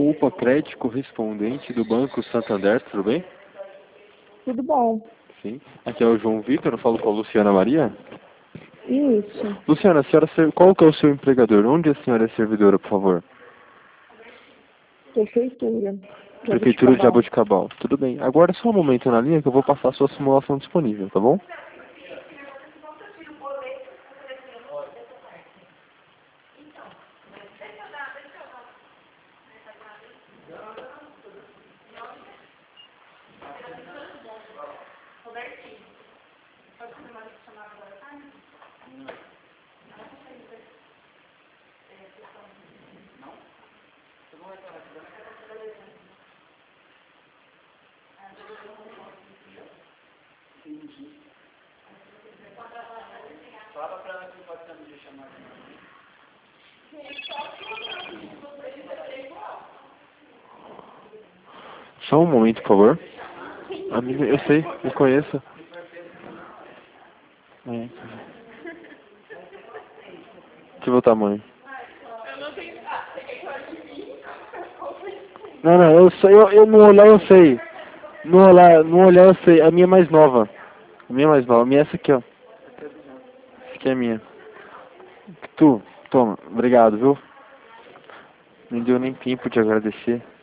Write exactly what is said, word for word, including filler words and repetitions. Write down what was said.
o UPA Crédito correspondente do Banco Santander, tudo bem? Tudo bom. Sim. Aqui é o João Vitor, eu falo com a Luciana Maria. Isso. Luciana, a senhora, ser- qual que é o seu empregador? Onde a senhora é servidora, por favor? Prefeitura. Prefeitura de Jabuticabal. Jaboticabal. Tudo bem. Agora só um momento na linha que eu vou passar a sua simulação disponível, tá bom? Fala pra ela que não pode ter um dia chamado. Só um momento, por favor. A minha, eu sei, eu conheço. É. Deixa eu ver o tamanho. Não, não, eu sei, eu, eu no olhar eu sei. No olhar, no olhar eu sei. A minha é mais nova. A minha é mais nova. A minha é essa aqui, ó. Essa aqui é a minha. Tu, toma. Obrigado, viu? Não deu nem tempo de agradecer.